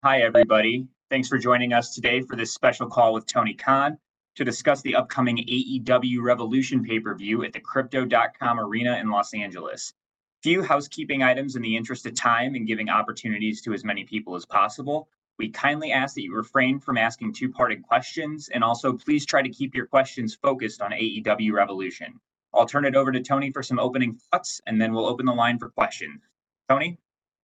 Hi, everybody. Thanks for joining us today for this special call with Tony Khan to discuss the upcoming AEW Revolution pay-per-view at the Crypto.com Arena in Los Angeles. Few housekeeping items in the interest of time and giving opportunities to as many people as possible. We kindly ask that you refrain from asking two-parted questions, and also please try to keep your questions focused on AEW Revolution. I'll turn it over to Tony for some opening thoughts, and then we'll open the line for questions. Tony?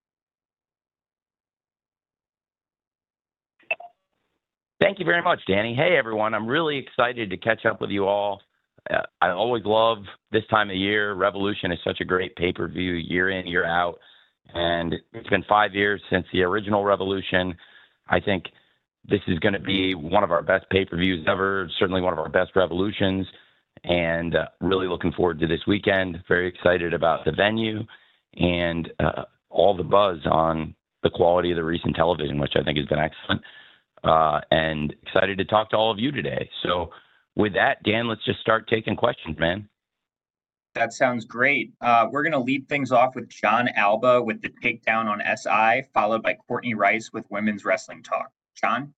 Thank you very much, Danny. Hey, everyone. I'm really excited to catch up with you all. I always love this time of year. Revolution is such a great pay-per-view year in, year out. And it's been 5 years since the original Revolution. I think this is going to be one of our best pay-per-views ever, certainly one of our best Revolutions. And really looking forward to this weekend. Very excited about the venue and all the buzz on the quality of the recent television, which I think has been excellent. And excited to talk to all of you today. So with that, Dan, let's just start taking questions, man. That sounds great. We're going to lead things off with John Alba with the takedown on SI, followed by Courtney Rice with Women's Wrestling Talk. John?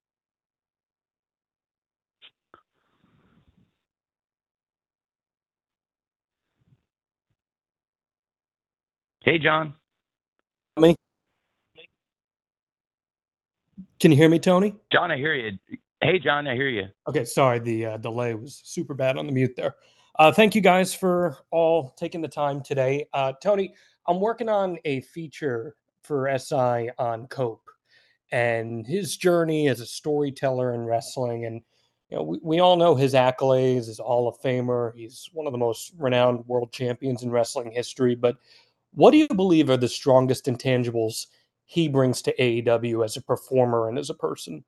Hey, John. Me? Can you hear me, Tony? John, I hear you. Hey, John, I hear you. Okay, sorry, the delay was super bad on the mute there. Thank you guys for all taking the time today. Tony, I'm working on a feature for SI on Cope and his journey as a storyteller in wrestling. And we all know his accolades as Hall of Famer. He's one of the most renowned world champions in wrestling history. But what do you believe are the strongest intangibles he brings to AEW as a performer and as a person?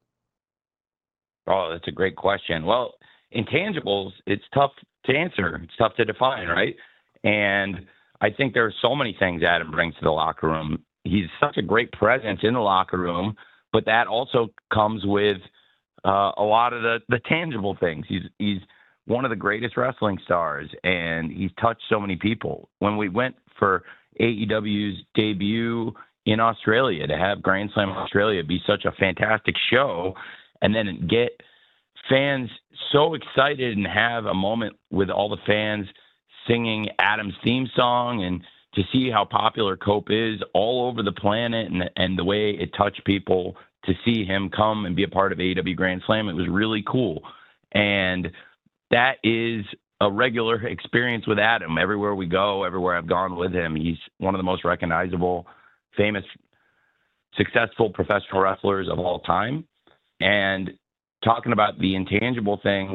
Oh, that's a great question. Well, intangibles, it's tough to answer. It's tough to define, right? And I think there are so many things Adam brings to the locker room. He's such a great presence in the locker room, but that also comes with a lot of the tangible things. He's one of the greatest wrestling stars, and he's touched so many people. When we went for AEW's debut in Australia, to have Grand Slam Australia be such a fantastic show, and then get fans so excited and have a moment with all the fans singing Adam's theme song, and to see how popular Cope is all over the planet, and the way it touched people to see him come and be a part of AEW Grand Slam, it was really cool. And that is a regular experience with Adam. Everywhere we go, everywhere I've gone with him, he's one of the most recognizable, famous, successful professional wrestlers of all time. And talking about the intangible things,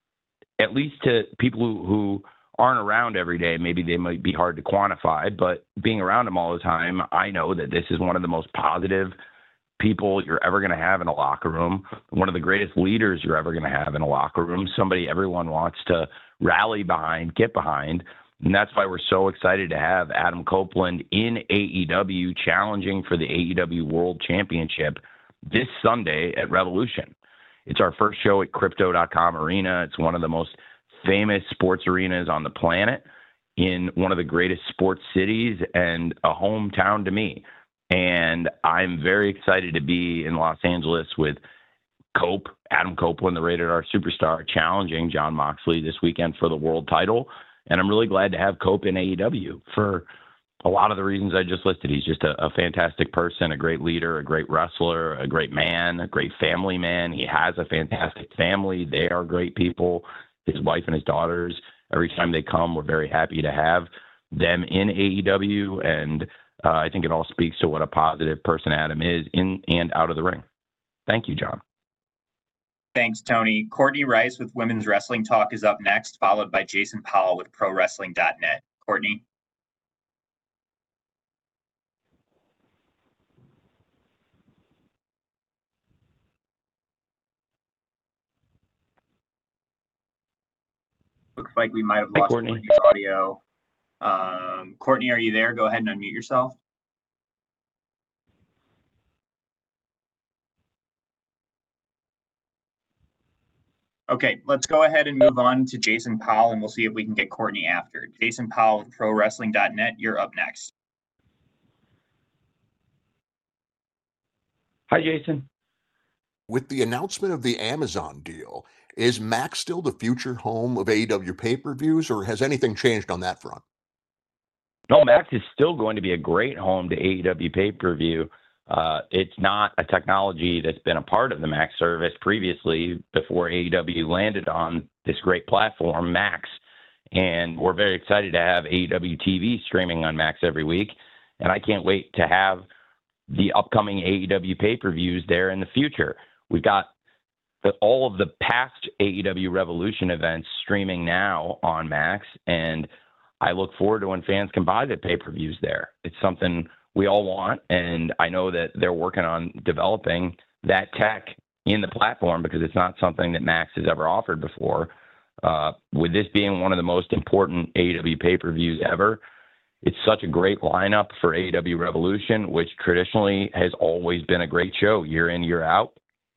at least to people who aren't around every day, maybe they might be hard to quantify, but being around them all the time, I know that this is one of the most positive people you're ever going to have in a locker room, one of the greatest leaders you're ever going to have in a locker room, somebody everyone wants to rally behind, get behind. And that's why we're so excited to have Adam Copeland in AEW, challenging for the AEW World Championship this Sunday at Revolution. It's our first show at Crypto.com Arena. It's one of the most famous sports arenas on the planet, in one of the greatest sports cities, and a hometown to me. And I'm very excited to be in Los Angeles with Cope, Adam Copeland, the Rated R Superstar, challenging Jon Moxley this weekend for the world title. And I'm really glad to have Cope in AEW for a lot of the reasons I just listed. He's just a fantastic person, a great leader, a great wrestler, a great man, a great family man. He has a fantastic family. They are great people. His wife and his daughters, every time they come, we're very happy to have them in AEW. And I think it all speaks to what a positive person Adam is in and out of the ring. Thank you, John. Thanks, Tony. Courtney Rice with Women's Wrestling Talk is up next, followed by Jason Powell with ProWrestling.net. Courtney? Looks like we might have lost Courtney's audio. Courtney, are you there? Go ahead and unmute yourself. Okay, let's go ahead and move on to Jason Powell, and we'll see if we can get Courtney after. Jason Powell with ProWrestling.net, you're up next. Hi, Jason. With the announcement of the Amazon deal, is Max still the future home of AEW pay-per-views, or has anything changed on that front? No, Max is still going to be a great home to AEW pay-per-view. It's not a technology that's been a part of the Max service previously before AEW landed on this great platform, Max. And we're very excited to have AEW TV streaming on Max every week. And I can't wait to have the upcoming AEW pay-per-views there in the future. We've got all of the past AEW Revolution events streaming now on Max, and I look forward to when fans can buy the pay-per-views there. It's something we all want, and I know that they're working on developing that tech in the platform because it's not something that Max has ever offered before. With this being one of the most important AEW pay-per-views ever, it's such a great lineup for AEW Revolution, which traditionally has always been a great show year in, year out.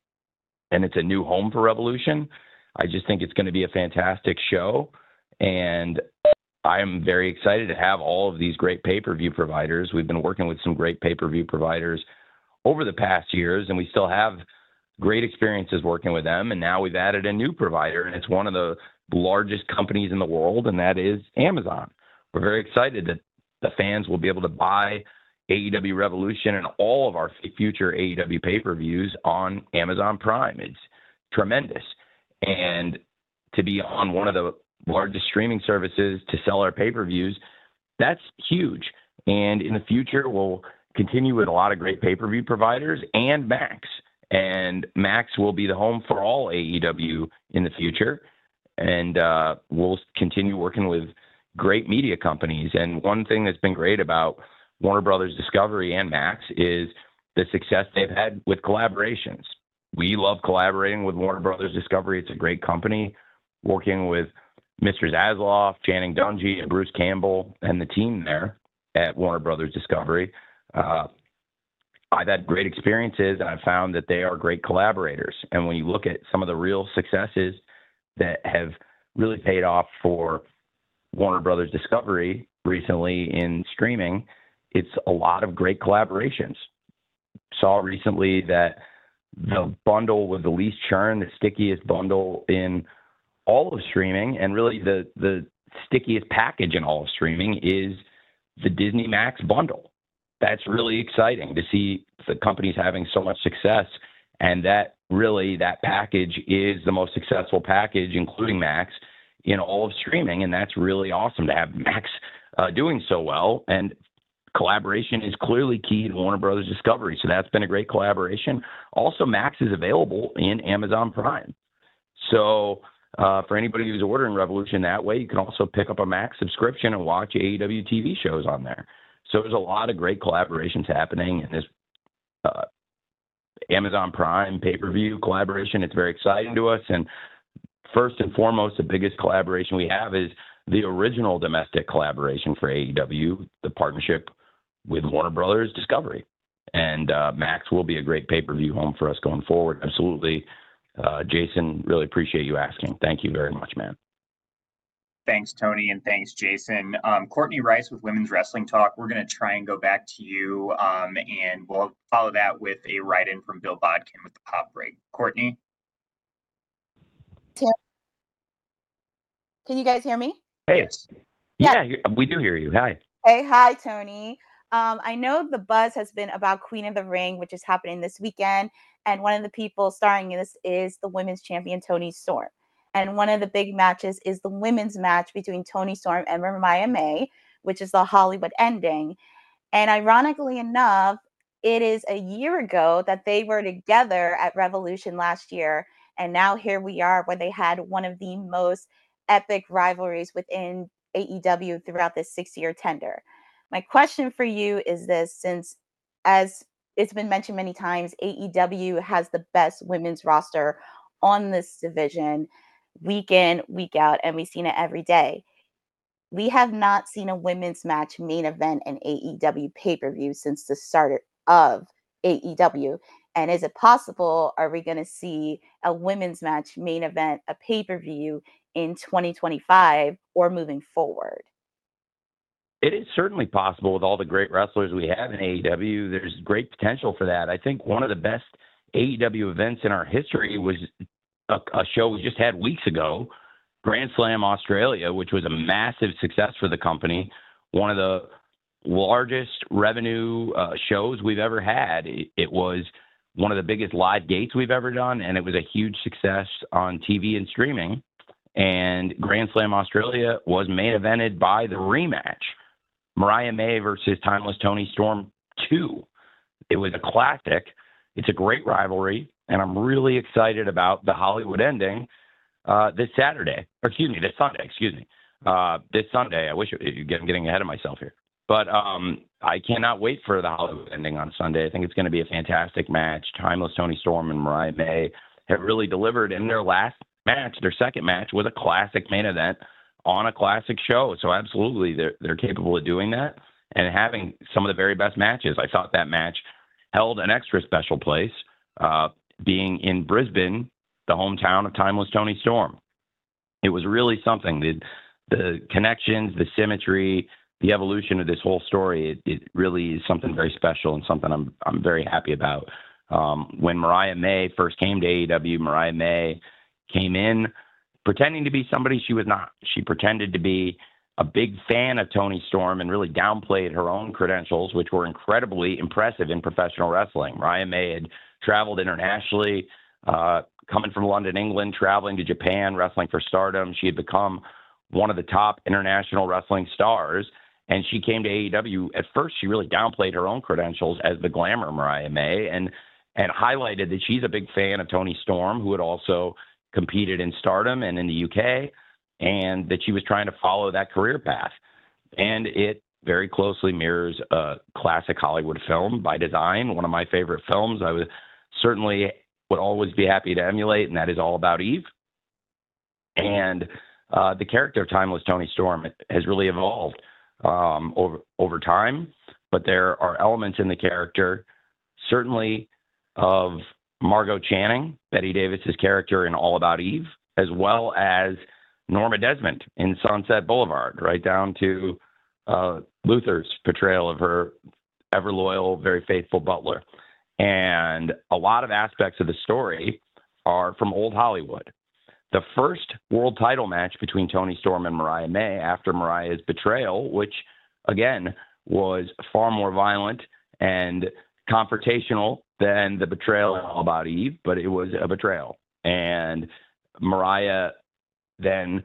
And it's a new home for Revolution. I just think it's going to be a fantastic show. And I'm very excited to have all of these great pay-per-view providers. We've been working with some great pay-per-view providers over the past years, and we still have great experiences working with them. And now we've added a new provider, and it's one of the largest companies in the world, and that is Amazon. We're very excited that the fans will be able to buy AEW Revolution and all of our future AEW pay-per-views on Amazon Prime. It's tremendous. And to be on one of the largest streaming services to sell our pay-per-views, that's huge. And in the future, we'll continue with a lot of great pay-per-view providers and Max. And Max will be the home for all AEW in the future. And we'll continue working with great media companies. And one thing that's been great about Warner Brothers Discovery and Max is the success they've had with collaborations. We love collaborating with Warner Brothers Discovery. It's a great company, working with Mr. Zasloff, Channing Dungey, and Bruce Campbell and the team there at Warner Brothers Discovery. I've had great experiences, and I've found that they are great collaborators. And when you look at some of the real successes that have really paid off for Warner Brothers Discovery recently in streaming, it's a lot of great collaborations. Saw recently that the bundle with the least churn, the stickiest bundle in all of streaming, and really the stickiest package in all of streaming is the Disney Max bundle. That's really exciting to see the companies having so much success, and that package is the most successful package, including Max, in all of streaming. And that's really awesome to have Max doing so well. And collaboration is clearly key to Warner Brothers Discovery. So that's been a great collaboration. Also, Max is available in Amazon Prime. So for anybody who's ordering Revolution that way, you can also pick up a Max subscription and watch AEW TV shows on there. So there's a lot of great collaborations happening in this Amazon Prime pay-per-view collaboration. It's very exciting to us. And first and foremost, the biggest collaboration we have is the original domestic collaboration for AEW, the partnership with Warner Brothers Discovery. And Max will be a great pay-per-view home for us going forward. Absolutely. Jason, really appreciate you asking. Thank you very much, man. Thanks, Tony, and thanks, Jason. Courtney Rice with Women's Wrestling Talk. We're going to try and go back to you, and we'll follow that with a write-in from Bill Bodkin with the pop break. Courtney? Can you guys hear me? Hey. Yeah, we do hear you. Hi. Hey, hi, Tony. I know the buzz has been about Queen of the Ring, which is happening this weekend. And one of the people starring in this is the women's champion, Toni Storm. And one of the big matches is the women's match between Toni Storm and Mariah May, which is the Hollywood ending. And ironically enough, it is a year ago that they were together at Revolution last year. And now here we are where they had one of the most epic rivalries within AEW throughout this 6-year tender. My question for you is this, since as it's been mentioned many times, AEW has the best women's roster on this division week in, week out, and we've seen it every day. We have not seen a women's match main event in AEW pay-per-view since the start of AEW. And is it possible, are we going to see a women's match main event, a pay-per-view in 2025 or moving forward? It is certainly possible with all the great wrestlers we have in AEW. There's great potential for that. I think one of the best AEW events in our history was a show we just had weeks ago, Grand Slam Australia, which was a massive success for the company. One of the largest revenue shows we've ever had. It was one of the biggest live gates we've ever done, and it was a huge success on TV and streaming. And Grand Slam Australia was main evented by the rematch, Mariah May versus Timeless Toni Storm 2. It was a classic. It's a great rivalry, and I'm really excited about the Hollywood ending this Sunday. This Sunday. I'm getting ahead of myself here. But I cannot wait for the Hollywood ending on Sunday. I think it's going to be a fantastic match. Timeless Toni Storm and Mariah May have really delivered in their last match. Their second match was a classic main event on a classic show. So absolutely, they're capable of doing that and having some of the very best matches. I thought that match held an extra special place, being in Brisbane, the hometown of Timeless Toni Storm. It was really something. The connections, the symmetry, the evolution of this whole story, it really is something very special and something I'm very happy about. When Mariah May first came to AEW, Mariah May came in pretending to be somebody she was not. She pretended to be a big fan of Toni Storm and really downplayed her own credentials, which were incredibly impressive in professional wrestling. Mariah May had traveled internationally, coming from London, England, traveling to Japan, wrestling for Stardom. She had become one of the top international wrestling stars. And she came to AEW. At first, she really downplayed her own credentials as the glamour Mariah May and highlighted that she's a big fan of Toni Storm, who had also competed in Stardom and in the UK, and that she was trying to follow that career path. And it very closely mirrors a classic Hollywood film by design, one of my favorite films. I would always be happy to emulate, and that is All About Eve. And the character of Timeless Toni Storm has really evolved over time, but there are elements in the character, certainly of Margot Channing, Bette Davis's character in All About Eve, as well as Norma Desmond in Sunset Boulevard, right down to Luther's portrayal of her ever loyal, very faithful butler. And a lot of aspects of the story are from old Hollywood. The first world title match between Toni Storm and Mariah May after Mariah's betrayal, which again was far more violent and confrontational than the betrayal in All About Eve, but it was a betrayal. And Mariah then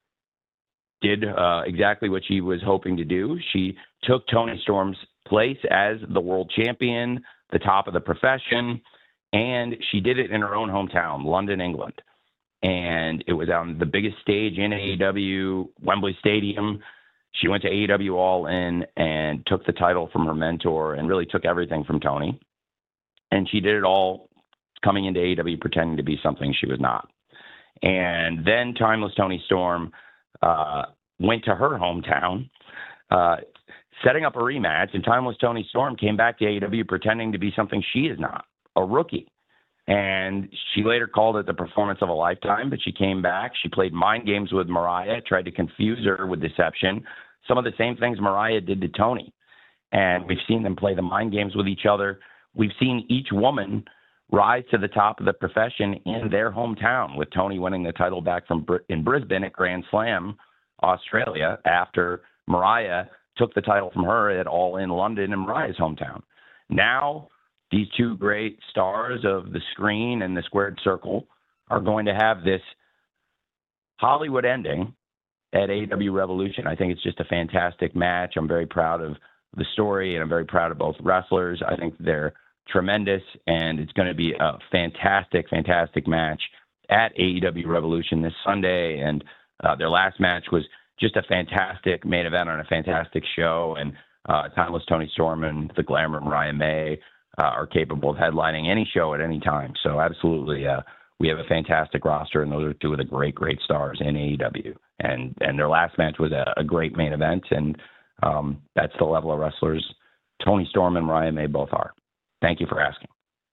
did exactly what she was hoping to do. She took Toni Storm's place as the world champion, the top of the profession, and she did it in her own hometown, London, England. And it was on the biggest stage in AEW, Wembley Stadium. She went to AEW All In and took the title from her mentor and really took everything from Toni. And she did it all coming into AEW pretending to be something she was not. And then Timeless Toni Storm went to her hometown, setting up a rematch, and Timeless Toni Storm came back to AEW pretending to be something she is not, a rookie. And she later called it the performance of a lifetime, but she came back. She played mind games with Mariah, tried to confuse her with deception, some of the same things Mariah did to Toni. And we've seen them play the mind games with each other. We've seen each woman rise to the top of the profession in their hometown, with Toni winning the title back in Brisbane at Grand Slam, Australia, after Mariah took the title from her at All In London in Mariah's hometown. Now, these two great stars of the screen and the squared circle are going to have this Hollywood ending at AEW Revolution. I think it's just a fantastic match. I'm very proud of the story, and I'm very proud of both wrestlers. I think they're tremendous, and it's going to be a fantastic, fantastic match at AEW Revolution this Sunday. And their last match was just a fantastic main event on a fantastic show. And Timeless Toni Storm and the glamour Mariah May are capable of headlining any show at any time. So absolutely, we have a fantastic roster, and those are two of the great, great stars in AEW. And their last match was a great main event, and that's the level of wrestlers Toni Storm and Mariah May both are. Thank you for asking.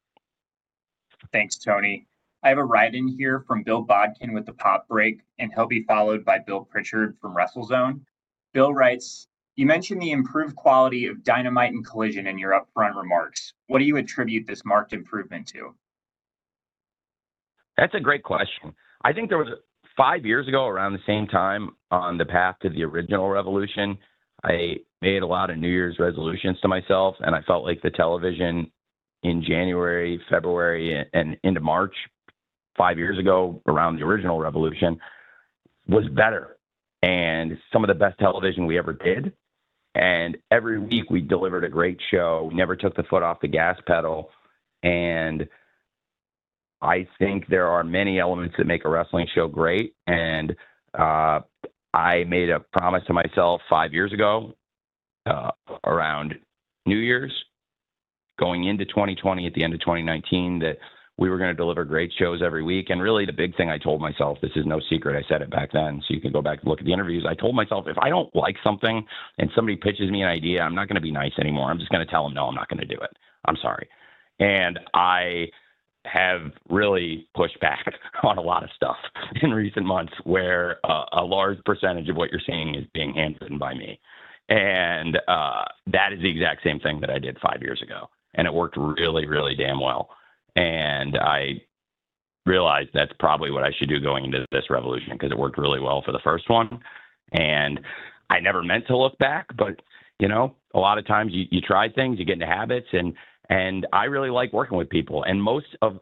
Thanks, Tony. I have a write-in here from Bill Bodkin with the Pop Break, and he'll be followed by Bill Pritchard from WrestleZone. Bill writes, You mentioned the improved quality of Dynamite and Collision in your upfront remarks. What do you attribute this marked improvement to? That's a great question. I think there was 5 years ago, around the same time, on the path to the original Revolution, I made a lot of New Year's resolutions to myself, and I felt like the television in January, February, and into March 5 years ago, around the original Revolution, was better and some of the best television we ever did. And every week we delivered a great show. We never took the foot off the gas pedal. And I think there are many elements that make a wrestling show great. And I made a promise to myself 5 years ago, around New Year's, going into 2020, at the end of 2019, that we were going to deliver great shows every week. And really the big thing I told myself, this is no secret, I said it back then, so you can go back and look at the interviews. I told myself, if I don't like something and somebody pitches me an idea, I'm not going to be nice anymore. I'm just going to tell them, no, I'm not going to do it. I'm sorry. And I have really pushed back on a lot of stuff in recent months, where a large percentage of what you're seeing is being handwritten by me. And that is the exact same thing that I did 5 years ago. And it worked really, really damn well. And I realized that's probably what I should do going into this Revolution, because it worked really well for the first one. And I never meant to look back, but you know, a lot of times you try things, you get into habits, and I really like working with people. And most of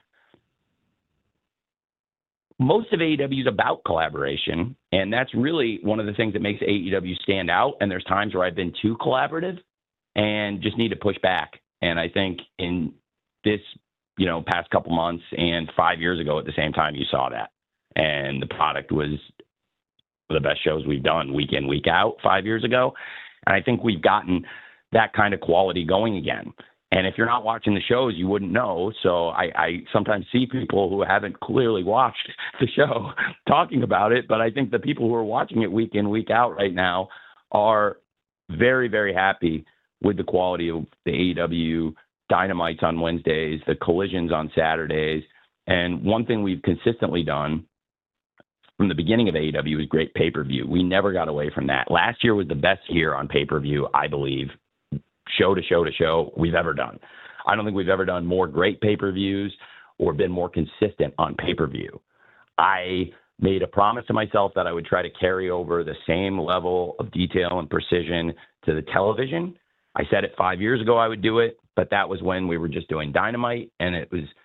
AEW is about collaboration, and that's really one of the things that makes AEW stand out. And there's times where I've been too collaborative and just need to push back. And I think in this, past couple months and 5 years ago at the same time, you saw that. And the product was the best shows we've done week in, week out 5 years ago. And I think we've gotten that kind of quality going again. And if you're not watching the shows, you wouldn't know. So I sometimes see people who haven't clearly watched the show talking about it. But I think the people who are watching it week in, week out right now are very, very happy with the quality of the AEW Dynamites on Wednesdays, the Collisions on Saturdays. And one thing we've consistently done from the beginning of AEW is great pay-per-view. We never got away from that. Last year was the best year on pay-per-view, I believe, show to show to show, we've ever done. I don't think we've ever done more great pay-per-views or been more consistent on pay-per-view. I made a promise to myself that I would try to carry over the same level of detail and precision to the television. I said it 5 years ago I would do it, but that was when we were just doing Dynamite, and it was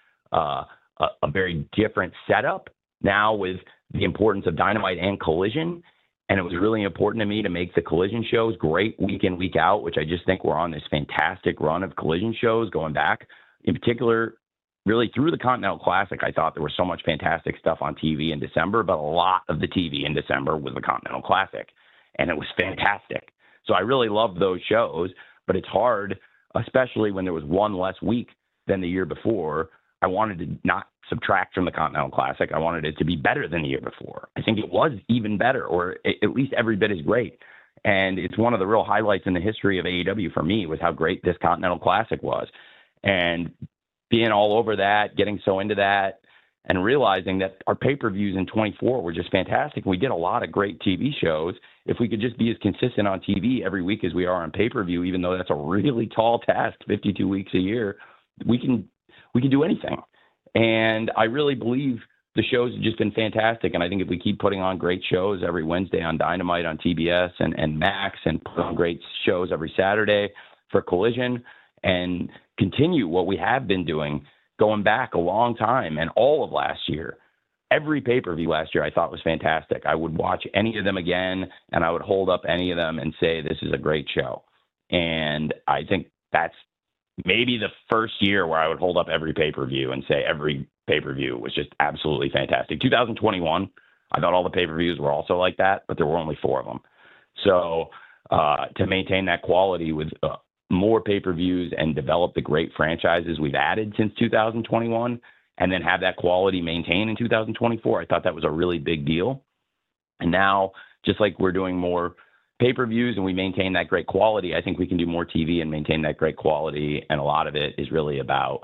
a very different setup now with the importance of Dynamite and Collision. And it was really important to me to make the Collision shows great week in, week out, which I just think we're on this fantastic run of Collision shows going back. In particular, really through the Continental Classic, I thought there was so much fantastic stuff on TV in December, but a lot of the TV in December was the Continental Classic, and it was fantastic. So I really loved those shows, but it's hard, especially when there was one less week than the year before. I wanted to not subtract from the Continental Classic. I wanted it to be better than the year before. I think it was even better, or at least every bit as great. And it's one of the real highlights in the history of AEW for me, was how great this Continental Classic was. And being all over that, getting so into that, and realizing that our pay-per-views in 24 were just fantastic. We did a lot of great TV shows. If we could just be as consistent on TV every week as we are on pay-per-view, even though that's a really tall task, 52 weeks a year, we can do anything. And I really believe the shows have just been fantastic. And I think if we keep putting on great shows every Wednesday on Dynamite, on TBS and Max, and put on great shows every Saturday for Collision, and continue what we have been doing going back a long time and all of last year, every pay-per-view last year I thought was fantastic. I would watch any of them again, and I would hold up any of them and say, this is a great show. And I think that's maybe the first year where I would hold up every pay-per-view and say every pay-per-view was just absolutely fantastic. 2021, I thought all the pay-per-views were also like that, but there were only 4 of them. So to maintain that quality with more pay-per-views and develop the great franchises we've added since 2021, and then have that quality maintained in 2024, I thought that was a really big deal. And now, just like we're doing more pay-per-views and we maintain that great quality, I think we can do more TV and maintain that great quality. And a lot of it is really about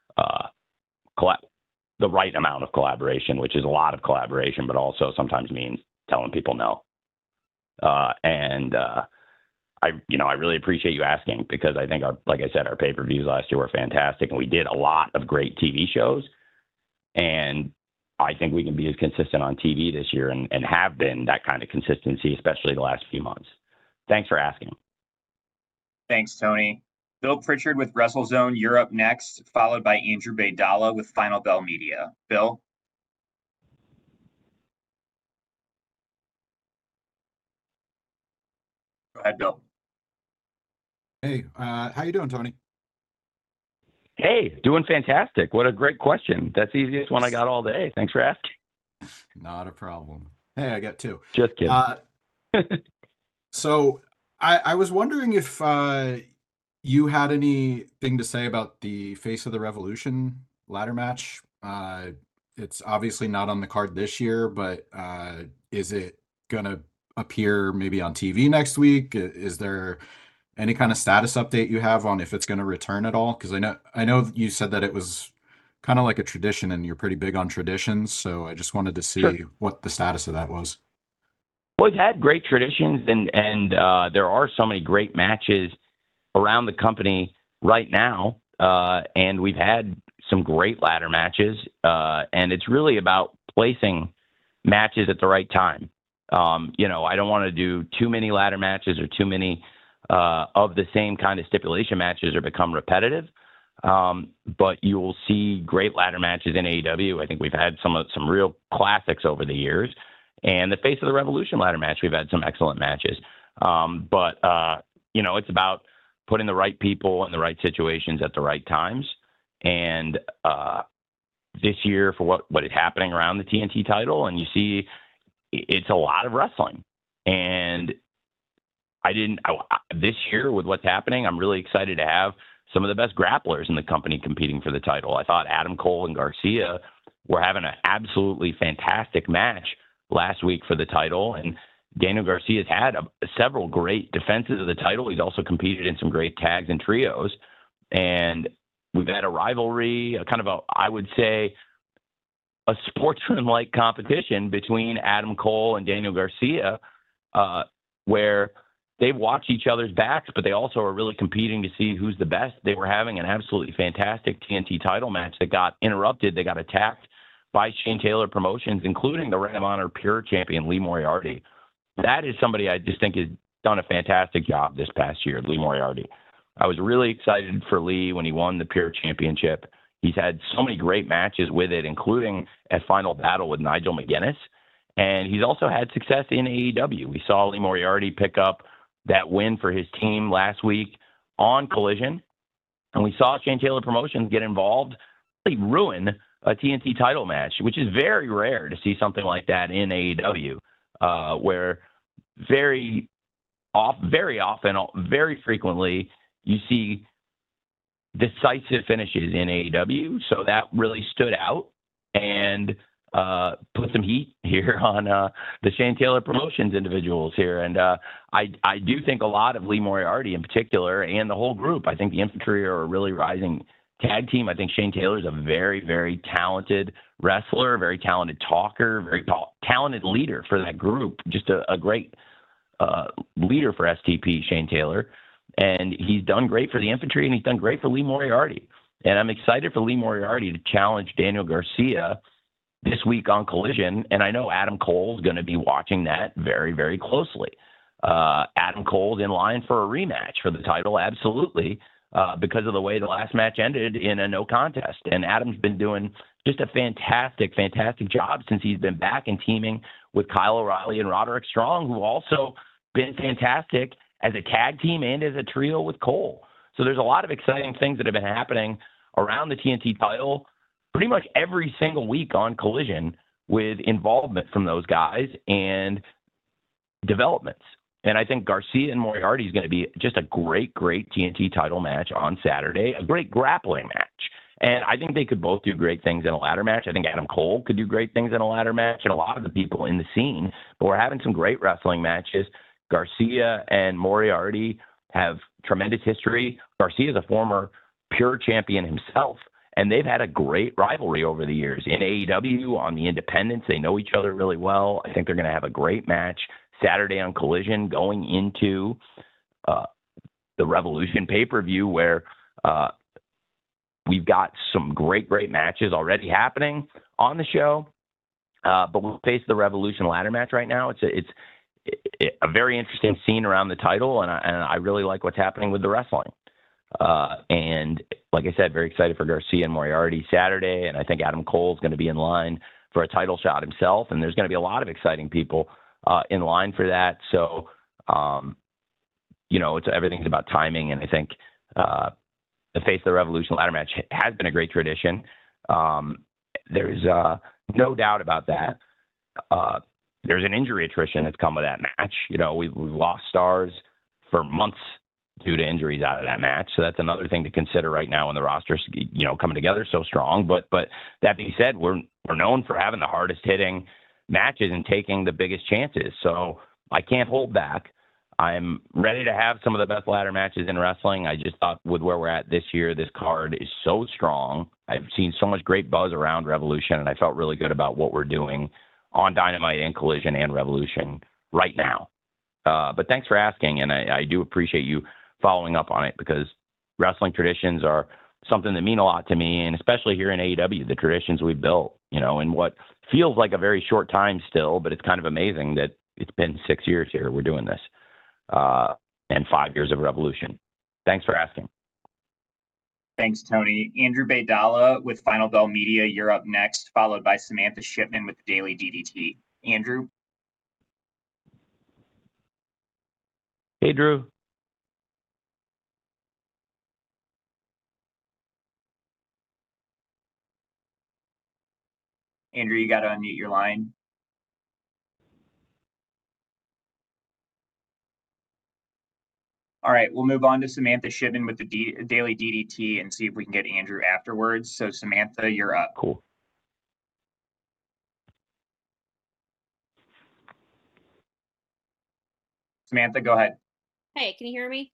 the right amount of collaboration, which is a lot of collaboration, but also sometimes means telling people no. I really appreciate you asking, because I think like I said, our pay-per-views last year were fantastic, and we did a lot of great TV shows. And I think we can be as consistent on TV this year and have been that kind of consistency, especially the last few months. Thanks for asking. Thanks, Tony. Bill Pritchard with WrestleZone, you're up next, followed by Andrew Baydala with Final Bell Media. Bill? Go ahead, Bill. Hey, how you doing, Tony? Hey, doing fantastic. What a great question. That's the easiest one I got all day. Thanks for asking. Not a problem. Hey, I got two. Just kidding. So I was wondering if you had anything to say about the Face of the Revolution ladder match. It's obviously not on the card this year, but is it going to appear maybe on TV next week? Is there any kind of status update you have on if it's going to return at all? Because I know you said that it was kind of like a tradition, and you're pretty big on traditions. So I just wanted to see what the status of that was. Well, we've had great traditions, and there are so many great matches around the company right now, and we've had some great ladder matches, and it's really about placing matches at the right time. I don't want to do too many ladder matches or too many of the same kind of stipulation matches or become repetitive. But you will see great ladder matches in AEW. I think we've had some real classics over the years. And the Face of the Revolution ladder match, we've had some excellent matches. But it's about putting the right people in the right situations at the right times. And this year, for what is happening around the TNT title, and you see it's a lot of wrestling. And this year, with what's happening, I'm really excited to have some of the best grapplers in the company competing for the title. I thought Adam Cole and Garcia were having an absolutely fantastic match last week for the title, and Daniel Garcia's had several great defenses of the title. He's also competed in some great tags and trios, and we've had a rivalry, I would say, a sportsman-like competition between Adam Cole and Daniel Garcia, where they watch each other's backs, but they also are really competing to see who's the best. They were having an absolutely fantastic TNT title match that got interrupted. They got attacked by Shane Taylor Promotions, including the Ring of Honor Pure Champion, Lee Moriarty. That is somebody I just think has done a fantastic job this past year, Lee Moriarty. I was really excited for Lee when he won the Pure Championship. He's had so many great matches with it, including a Final Battle with Nigel McGuinness. And he's also had success in AEW. We saw Lee Moriarty pick up that win for his team last week on Collision. And we saw Shane Taylor Promotions get involved, really ruin a TNT title match, which is very rare to see something like that in AEW, where very often, very frequently, you see decisive finishes in AEW. So that really stood out and put some heat here on the Shane Taylor Promotions individuals here. And I do think a lot of Lee Moriarty in particular and the whole group. I think the Infantry are a really rising tag team. I think Shane Taylor is a very, very talented wrestler, very talented talker, very talented leader for that group. Just a great leader for STP, Shane Taylor. And he's done great for the Infantry, and he's done great for Lee Moriarty. And I'm excited for Lee Moriarty to challenge Daniel Garcia this week on Collision. And I know Adam Cole's going to be watching that very, very closely. Adam Cole's in line for a rematch for the title, absolutely, because of the way the last match ended in a no contest. And Adam's been doing just a fantastic, fantastic job since he's been back and teaming with Kyle O'Reilly and Roderick Strong, who also been fantastic as a tag team and as a trio with Cole. So there's a lot of exciting things that have been happening around the TNT title pretty much every single week on Collision, with involvement from those guys and developments. And I think Garcia and Moriarty is going to be just a great, great TNT title match on Saturday, a great grappling match. And I think they could both do great things in a ladder match. I think Adam Cole could do great things in a ladder match, and a lot of the people in the scene. But we're having some great wrestling matches. Garcia and Moriarty have tremendous history. Garcia is a former Pure champion himself, and they've had a great rivalry over the years. In AEW, on the independents, they know each other really well. I think they're going to have a great match Saturday on Collision going into the Revolution pay-per-view, where we've got some great matches already happening on the show. But we'll face the Revolution ladder match right now. It's a very interesting scene around the title, and I really like what's happening with the wrestling. And like I said, very excited for Garcia and Moriarty Saturday, and I think Adam Cole's going to be in line for a title shot himself, and there's going to be a lot of exciting people in line for that. So, everything's about timing, and I think the Face of the Revolution ladder match has been a great tradition. There's no doubt about that. There's an injury attrition that's come with that match. We've lost stars for months due to injuries out of that match. So that's another thing to consider right now when the roster's, coming together so strong. But that being said, we're known for having the hardest hitting matches and taking the biggest chances. So I can't hold back. I'm ready to have some of the best ladder matches in wrestling. I just thought with where we're at this year, this card is so strong. I've seen so much great buzz around Revolution, and I felt really good about what we're doing on Dynamite and Collision and Revolution right now. But thanks for asking, and I do appreciate you following up on it, because wrestling traditions are something that mean a lot to me, and especially here in AEW, the traditions we've built, in what feels like a very short time still, but it's kind of amazing that it's been 6 years here we're doing this. And 5 years of Revolution. Thanks for asking. Thanks, Tony. Andrew Baydala with Final Bell Media, you're up next, followed by Samantha Shipman with the Daily DDT. Andrew? Hey, Drew. Andrew, you got to unmute your line. All right, we'll move on to Samantha Shipman with the Daily DDT and see if we can get Andrew afterwards. So, Samantha, you're up. Cool. Samantha, go ahead. Hey, can you hear me?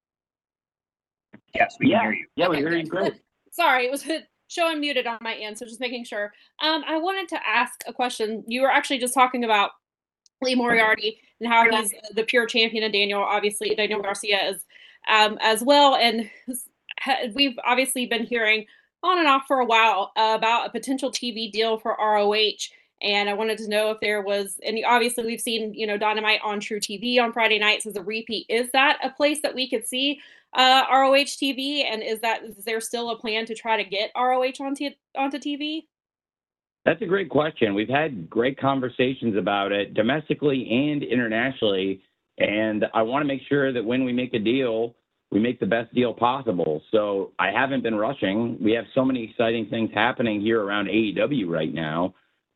Yes, we can hear you. Yeah, Okay, we hear you great. Sorry, it was showing muted on my end, so just making sure. I wanted to ask a question. You were actually just talking about Lee Moriarty and how he's the pure champion, and Daniel Garcia is as well. And we've obviously been hearing on and off for a while about a potential TV deal for ROH. And I wanted to know if there was any. Obviously, we've seen Dynamite on True TV on Friday nights as a repeat. Is that a place that we could see ROH TV? And is there still a plan to try to get ROH onto TV? That's a great question. We've had great conversations about it domestically and internationally. And I want to make sure that when we make a deal, we make the best deal possible. So I haven't been rushing. We have so many exciting things happening here around AEW right now.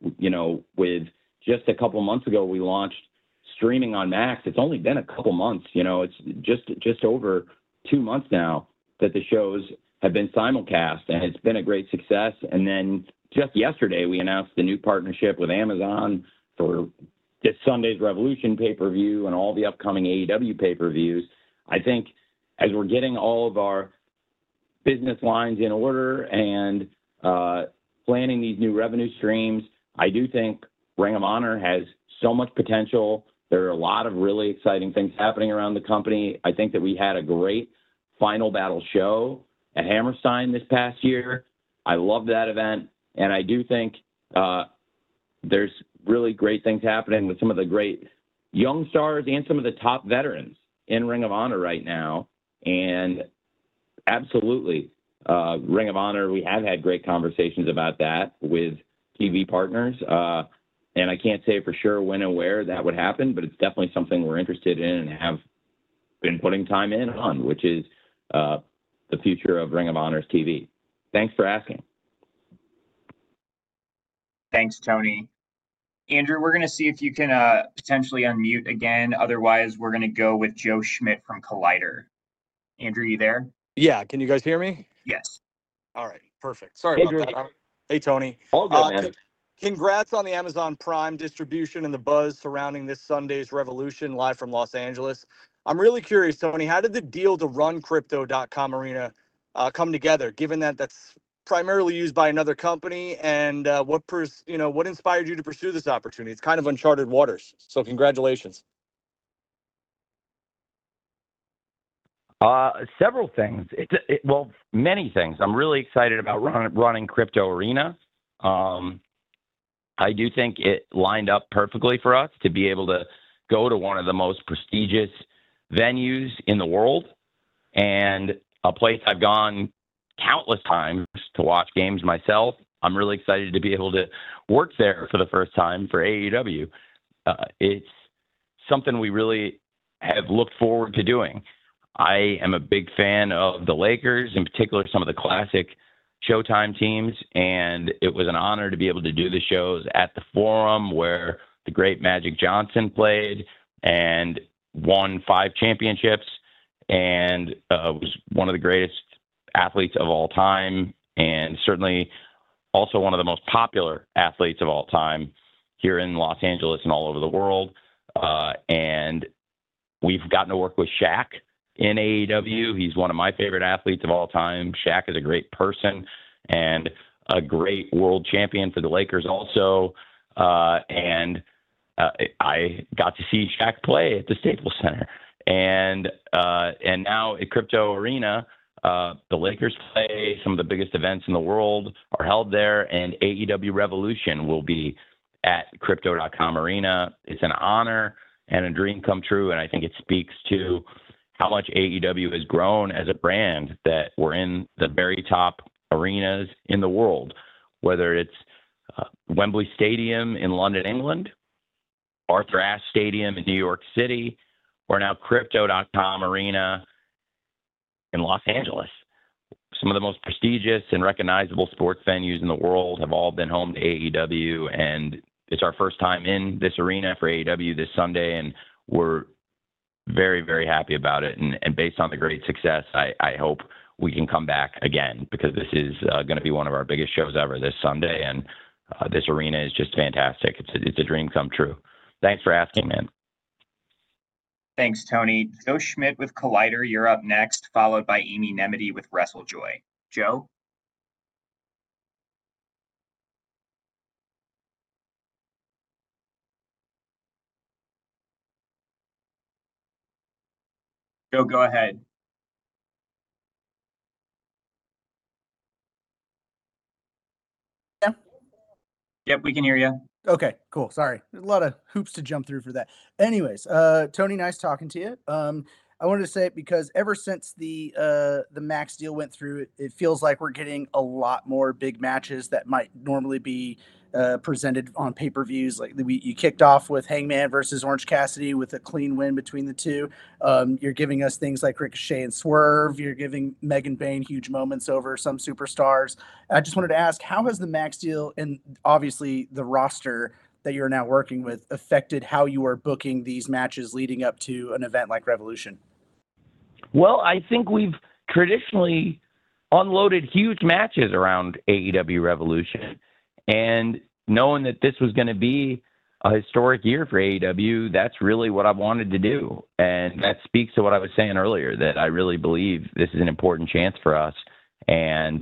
With just a couple months ago, we launched streaming on Max. It's only been a couple months. It's just over 2 months now that the shows have been simulcast, and it's been a great success. And then just yesterday, we announced the new partnership with Amazon for this Sunday's Revolution pay-per-view and all the upcoming AEW pay-per-views. I think as we're getting all of our business lines in order and planning these new revenue streams, I do think Ring of Honor has so much potential. There are a lot of really exciting things happening around the company. I think that we had a great Final Battle show at Hammerstein this past year. I love that event. And I do think there's really great things happening with some of the great young stars and some of the top veterans in Ring of Honor right now. And absolutely, Ring of Honor, we have had great conversations about that with TV partners. And I can't say for sure when and where that would happen, but it's definitely something we're interested in and have been putting time in on, which is the future of Ring of Honor's TV. Thanks for asking. Thanks, Tony. Andrew, we're going to see if you can potentially unmute again. Otherwise, we're going to go with Joe Schmidt from Collider. Andrew, you there? Yeah. Can you guys hear me? Yes. All right. Perfect. Sorry about that. Hey, Tony. All good, man. Congrats on the Amazon Prime distribution and the buzz surrounding this Sunday's Revolution live from Los Angeles. I'm really curious, Tony, how did the deal to run Crypto.com Arena come together, given that that's primarily used by another company, and what inspired you to pursue this opportunity? It's kind of uncharted waters. So congratulations. Several things. Well, many things. I'm really excited about running Crypto Arena. I do think it lined up perfectly for us to be able to go to one of the most prestigious venues in the world and a place I've gone countless times to watch games myself. I'm really excited to be able to work there for the first time for AEW. It's something we really have looked forward to doing. I am a big fan of the Lakers, in particular some of the classic Showtime teams, and it was an honor to be able to do the shows at the Forum where the great Magic Johnson played and won 5 championships and was one of the greatest athletes of all time, and certainly also one of the most popular athletes of all time here in Los Angeles and all over the world. And we've gotten to work with Shaq in AEW. He's one of my favorite athletes of all time. Shaq is a great person and a great world champion for the Lakers also. And I got to see Shaq play at the Staples Center. And now at Crypto Arena, the Lakers play. Some of the biggest events in the world are held there, and AEW Revolution will be at Crypto.com Arena. It's an honor and a dream come true, and I think it speaks to how much AEW has grown as a brand, that we're in the very top arenas in the world, whether it's Wembley Stadium in London, England, Arthur Ashe Stadium in New York City, or now Crypto.com Arena in Los Angeles. Some of the most prestigious and recognizable sports venues in the world have all been home to AEW, and it's our first time in this arena for AEW this Sunday, and we're very, very happy about it. And based on the great success, I hope we can come back again, because this is going to be one of our biggest shows ever this Sunday, and this arena is just fantastic. It's a dream come true. Thanks for asking, man. Thanks, Tony. Joe Schmidt with Collider, you're up next, followed by Amy Nemedy with WrestleJoy. Joe? Joe, go ahead. Yeah. Yep, we can hear you. Okay, cool. Sorry. A lot of hoops to jump through for that. Anyways, Tony, nice talking to you. I wanted to say it because ever since the Max deal went through, it feels like we're getting a lot more big matches that might normally be presented on pay-per-views. Like you kicked off with Hangman versus Orange Cassidy with a clean win between the two. You're giving us things like Ricochet and Swerve. You're giving Megan Bayne huge moments over some superstars. I just wanted to ask, how has the Max deal and obviously the roster that you're now working with affected how you are booking these matches leading up to an event like Revolution? Well, I think we've traditionally unloaded huge matches around AEW Revolution, and knowing that this was going to be a historic year for AEW, that's really what I wanted to do. And that speaks to what I was saying earlier, that I really believe this is an important chance for us. And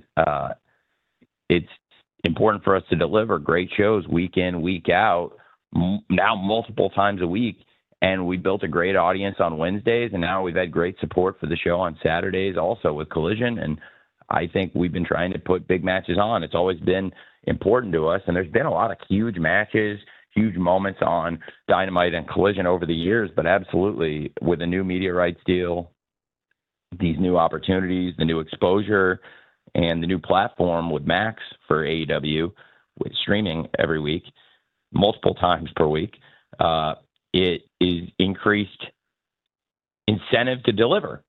it's important for us to deliver great shows week in, week out, now multiple times a week. And we built a great audience on Wednesdays, and now we've had great support for the show on Saturdays also with Collision. And I think we've been trying to put big matches on. It's always been important to us, and there's been a lot of huge matches, huge moments on Dynamite and Collision over the years, but absolutely with a new media rights deal, these new opportunities, the new exposure, and the new platform with Max for AEW with streaming every week, multiple times per week, it is increased incentive to deliver.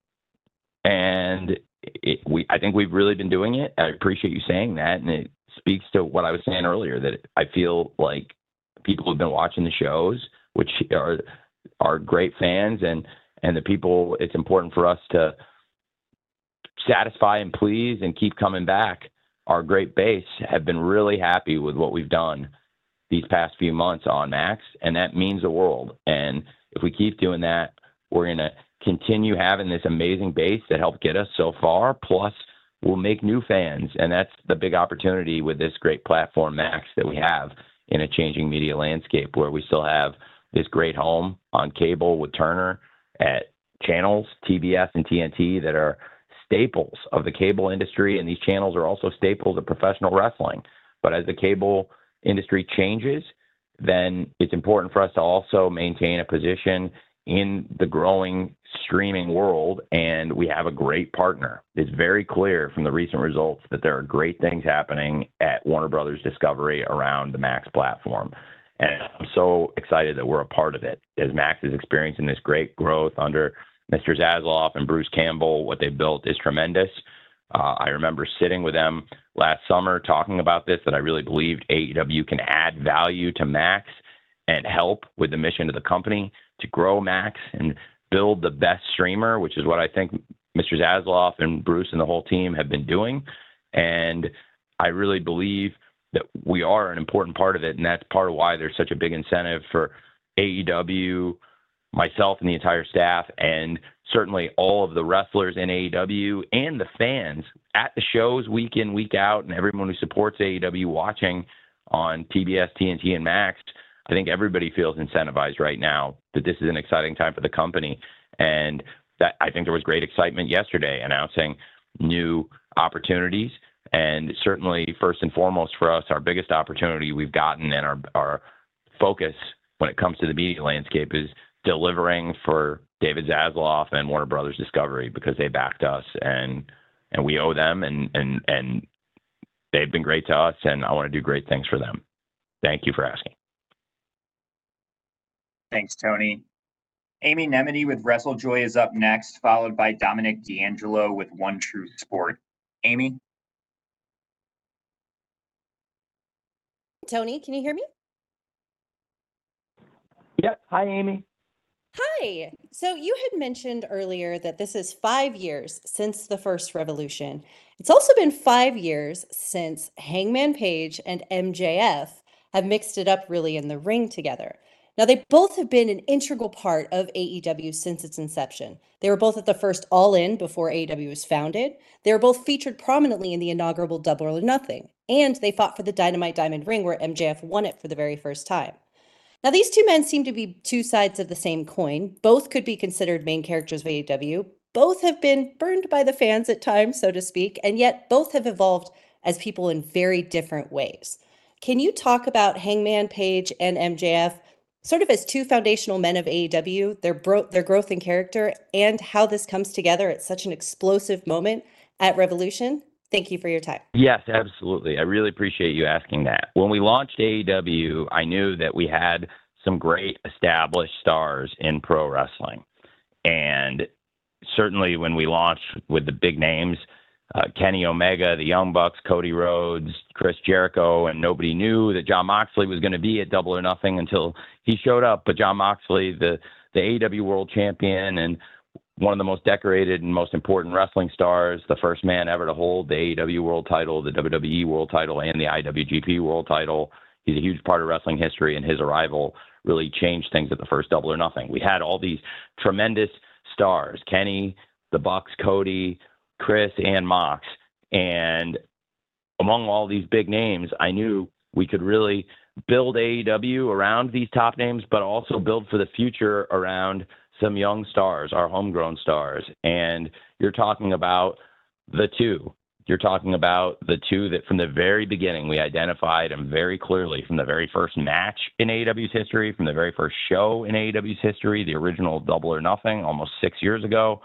And I think we've really been doing it. I appreciate you saying that. And it speaks to what I was saying earlier, that I feel like people who've been watching the shows, which are great fans, and the people it's important for us to satisfy and please and keep coming back, our great base, have been really happy with what we've done these past few months on Max, and that means the world. And if we keep doing that, we're going to continue having this amazing base that helped get us so far, plus we'll make new fans. And that's the big opportunity with this great platform, Max, that we have in a changing media landscape, where we still have this great home on cable with Turner at channels, TBS and TNT, that are staples of the cable industry, and these channels are also staples of professional wrestling. But as the cable industry changes, then it's important for us to also maintain a position in the growing streaming world, and we have a great partner. It's very clear from the recent results that there are great things happening at Warner Brothers Discovery around the Max platform. And I'm so excited that we're a part of it, as Max is experiencing this great growth under Mr. Zasloff and Bruce Campbell. What they built is tremendous. I remember sitting with them last summer talking about this, that I really believed AEW can add value to Max and help with the mission of the company to grow Max and build the best streamer, which is what I think Mr. Zasloff and Bruce and the whole team have been doing. And I really believe that we are an important part of it, and that's part of why there's such a big incentive for AEW, myself and the entire staff, and certainly all of the wrestlers in AEW and the fans at the shows week in, week out, and everyone who supports AEW watching on TBS, TNT, and Max. I think everybody feels incentivized right now that this is an exciting time for the company. And that, I think there was great excitement yesterday announcing new opportunities. And certainly, first and foremost for us, our biggest opportunity we've gotten, and our focus when it comes to the media landscape, is delivering for David Zasloff and Warner Brothers Discovery, because they backed us, and we owe them, and they've been great to us, and I want to do great things for them. Thank you for asking. Thanks, Tony. Amy Nemedy with WrestleJoy is up next, followed by Dominic D'Angelo with One True Sport. Amy? Tony, can you hear me? Yep. Hi, Amy. Hi. So you had mentioned earlier that this is 5 years since the first Revolution. It's also been 5 years since Hangman Page and MJF have mixed it up really in the ring together. Now, they both have been an integral part of AEW since its inception. They were both at the first All In before AEW was founded. They were both featured prominently in the inaugural Double or Nothing. And they fought for the Dynamite Diamond Ring, where MJF won it for the very first time. Now, these two men seem to be two sides of the same coin. Both could be considered main characters of AEW. Both have been burned by the fans at times, so to speak, and yet both have evolved as people in very different ways. Can you talk about Hangman Page and MJF sort of as two foundational men of AEW, their growth in character, and how this comes together at such an explosive moment at Revolution? Thank you for your time. Yes, absolutely. I really appreciate you asking that. When we launched AEW, I knew that we had some great established stars in pro wrestling. And certainly when we launched with the big names, Kenny Omega, the Young Bucks, Cody Rhodes, Chris Jericho, and nobody knew that Jon Moxley was going to be at Double or Nothing until he showed up. But Jon Moxley, the AEW World Champion and one of the most decorated and most important wrestling stars, the first man ever to hold the AEW World Title, the WWE World Title, and the IWGP World Title. He's a huge part of wrestling history, and his arrival really changed things at the first Double or Nothing. We had all these tremendous stars, Kenny, the Bucks, Cody, Chris, and Mox. And among all these big names, I knew we could really build AEW around these top names, but also build for the future around some young stars, our homegrown stars. And you're talking about the two. You're talking about the two that from the very beginning we identified them very clearly, from the very first match in AEW's history, from the very first show in AEW's history, the original Double or Nothing almost 6 years ago.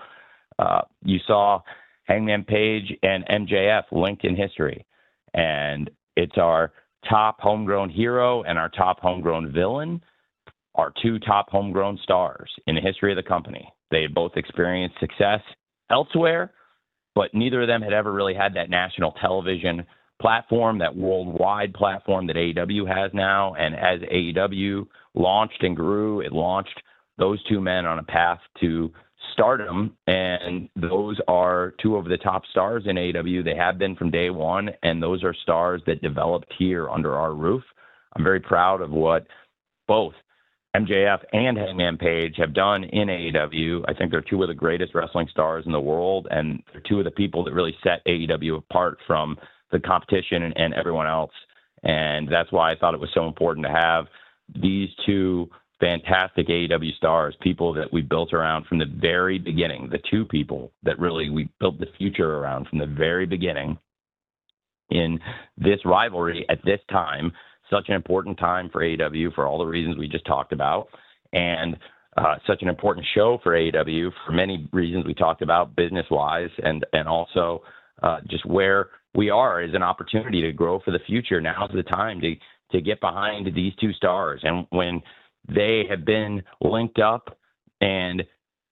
You saw Hangman Page and MJF linked in history. And it's our top homegrown hero and our top homegrown villain, our two top homegrown stars in the history of the company. They had both experienced success elsewhere, but neither of them had ever really had that national television platform, that worldwide platform that AEW has now. And as AEW launched and grew, it launched those two men on a path to stardom. And those are two of the top stars in AEW. They have been from day one, and those are stars that developed here under our roof. I'm very proud of what both MJF and Hangman Page have done in AEW. I think they're two of the greatest wrestling stars in the world, and they're two of the people that really set AEW apart from the competition and everyone else. And that's why I thought it was so important to have these two fantastic AEW stars, people that we built around from the very beginning, the two people that really we built the future around from the very beginning in this rivalry at this time, such an important time for AEW for all the reasons we just talked about, and such an important show for AEW for many reasons we talked about business-wise, and also just where we are is an opportunity to grow for the future. Now's the time to get behind these two stars. And when they have been linked up and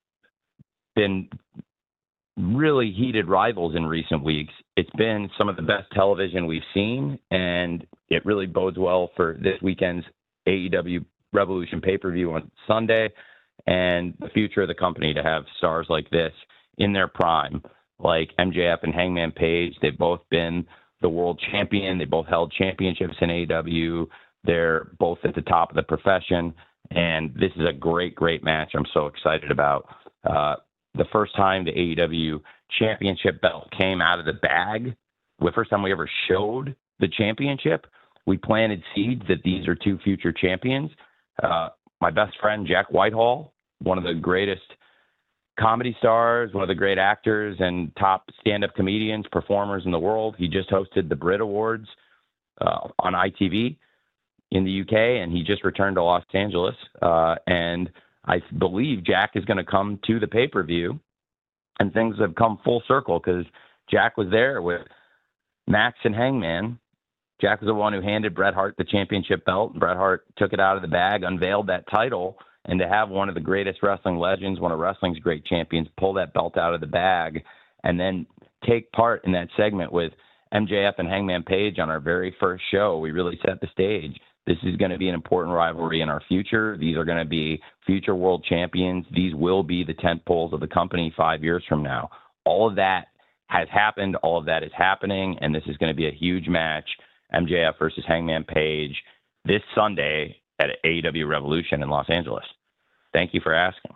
been really heated rivals in recent weeks, it's been some of the best television we've seen, and it really bodes well for this weekend's AEW Revolution pay-per-view on Sunday and the future of the company to have stars like this in their prime, like MJF and Hangman Page. They've both been the world champion. They both held championships in AEW. They're both at the top of the profession, and this is a great, great match I'm so excited about. The first time the AEW championship belt came out of the bag, the first time we ever showed the championship, we planted seeds that these are two future champions. My best friend, Jack Whitehall, one of the greatest comedy stars, one of the great actors and top stand-up comedians, performers in the world. He just hosted the Brit Awards on ITV in the UK, and he just returned to Los Angeles. And I believe Jack is going to come to the pay-per-view, and things have come full circle because Jack was there with Max and Hangman. Jack was the one who handed Bret Hart the championship belt. Bret Hart took it out of the bag, unveiled that title, and to have one of the greatest wrestling legends, one of wrestling's great champions, pull that belt out of the bag and then take part in that segment with MJF and Hangman Page on our very first show, we really set the stage. This is going to be an important rivalry in our future. These are going to be future world champions. These will be the tent poles of the company 5 years from now. All of that has happened. All of that is happening, and this is going to be a huge match. MJF versus Hangman Page this Sunday at AEW Revolution in Los Angeles. Thank you for asking.